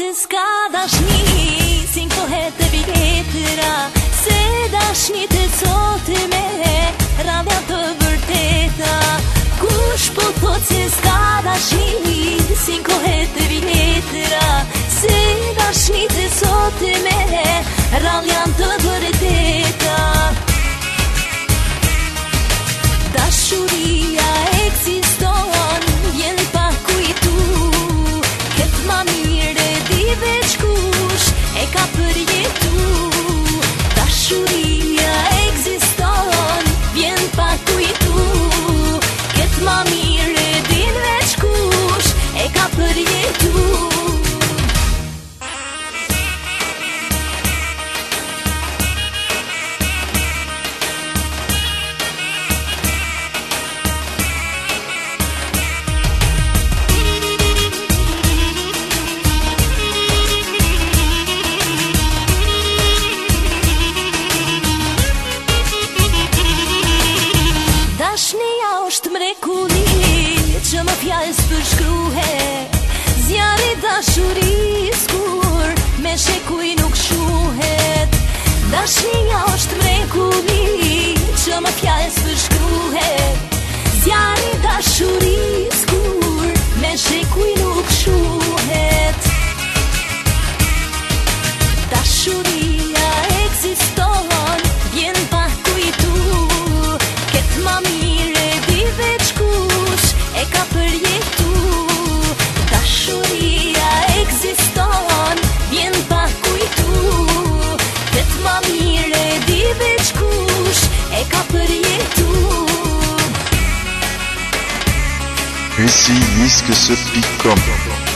se s'ka dashni, si nkohet e biletëra, se dashnit e cotime, radhja të vërteta. Kush po thot se s'ka dashni, si nkohet e biletëra, se dashnit e cotime, radhja të vërteta. Dashuria ekziston, vjen pa kujtu, ket ma mirë di veç kush e ka përjetu. Dashuria ekziston, vjen pa kujtu, ket ma mirë di veç kush e ka përjetu. Dashnia është mrekulli që më fjalës përshkruhet, zjarri dashuris kur me shekuj nuk shuhet. Dashnia është mrekulli që më fjalës përshkruhet, zjarri dashuris kur me shekuj nuk shuhet. Dashuria ekziston, vjen pa kujtu, ket ma mirë di veç kush e ka përjetu. Dashuria ekziston, vjen pa kujtu, ket ma mirë di veç kush e ka përjetu. Ici Disque se pique comme